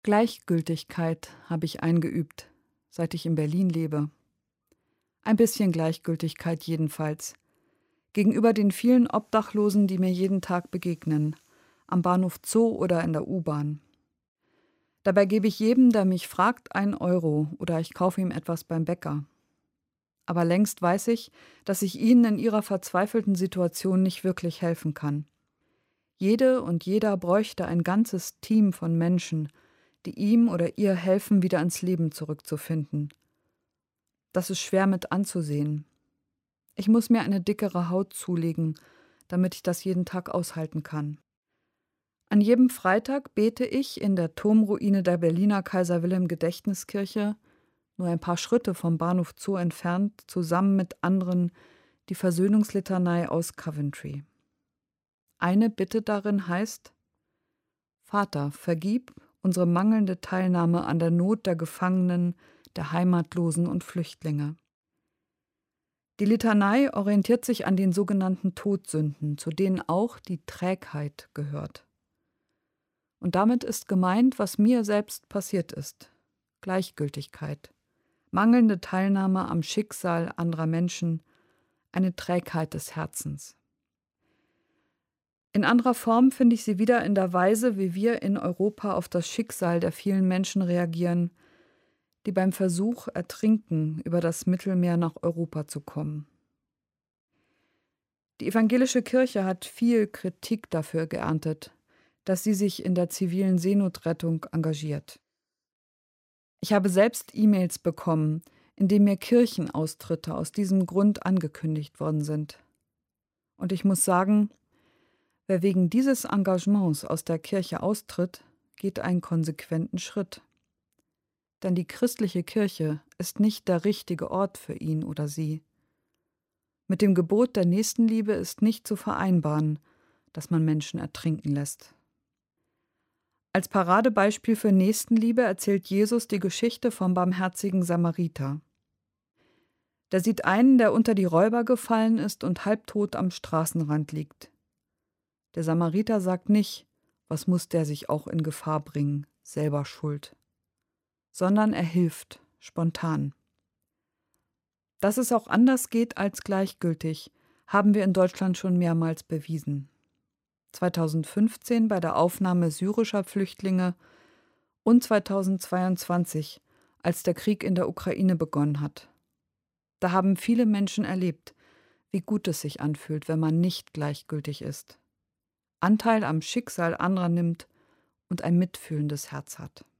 Gleichgültigkeit habe ich eingeübt, seit ich in Berlin lebe. Ein bisschen Gleichgültigkeit jedenfalls. Gegenüber den vielen Obdachlosen, die mir jeden Tag begegnen, am Bahnhof Zoo oder in der U-Bahn. Dabei gebe ich jedem, der mich fragt, 1 € oder ich kaufe ihm etwas beim Bäcker. Aber längst weiß ich, dass ich ihnen in ihrer verzweifelten Situation nicht wirklich helfen kann. Jede und jeder bräuchte ein ganzes Team von Menschen, die ihm oder ihr helfen, wieder ins Leben zurückzufinden. Das ist schwer mit anzusehen. Ich muss mir eine dickere Haut zulegen, damit ich das jeden Tag aushalten kann. An jedem Freitag bete ich in der Turmruine der Berliner Kaiser-Wilhelm-Gedächtniskirche, nur ein paar Schritte vom Bahnhof Zoo entfernt, zusammen mit anderen die Versöhnungslitanei aus Coventry. Eine Bitte darin heißt: Vater, vergib unsere mangelnde Teilnahme an der Not der Gefangenen, der Heimatlosen und Flüchtlinge. Die Litanei orientiert sich an den sogenannten Todsünden, zu denen auch die Trägheit gehört. Und damit ist gemeint, was mir selbst passiert ist: Gleichgültigkeit, mangelnde Teilnahme am Schicksal anderer Menschen, eine Trägheit des Herzens. In anderer Form finde ich sie wieder in der Weise, wie wir in Europa auf das Schicksal der vielen Menschen reagieren, die beim Versuch ertrinken, über das Mittelmeer nach Europa zu kommen. Die evangelische Kirche hat viel Kritik dafür geerntet, dass sie sich in der zivilen Seenotrettung engagiert. Ich habe selbst E-Mails bekommen, in denen mir Kirchenaustritte aus diesem Grund angekündigt worden sind. Und ich muss sagen, wer wegen dieses Engagements aus der Kirche austritt, geht einen konsequenten Schritt. Denn die christliche Kirche ist nicht der richtige Ort für ihn oder sie. Mit dem Gebot der Nächstenliebe ist nicht zu vereinbaren, dass man Menschen ertrinken lässt. Als Paradebeispiel für Nächstenliebe erzählt Jesus die Geschichte vom barmherzigen Samariter. Der sieht einen, der unter die Räuber gefallen ist und halbtot am Straßenrand liegt. Der Samariter sagt nicht: Was muss der sich auch in Gefahr bringen, selber schuld, sondern er hilft, spontan. Dass es auch anders geht als gleichgültig, haben wir in Deutschland schon mehrmals bewiesen. 2015 bei der Aufnahme syrischer Flüchtlinge und 2022, als der Krieg in der Ukraine begonnen hat. Da haben viele Menschen erlebt, wie gut es sich anfühlt, wenn man nicht gleichgültig ist, Anteil am Schicksal anderer nimmt und ein mitfühlendes Herz hat.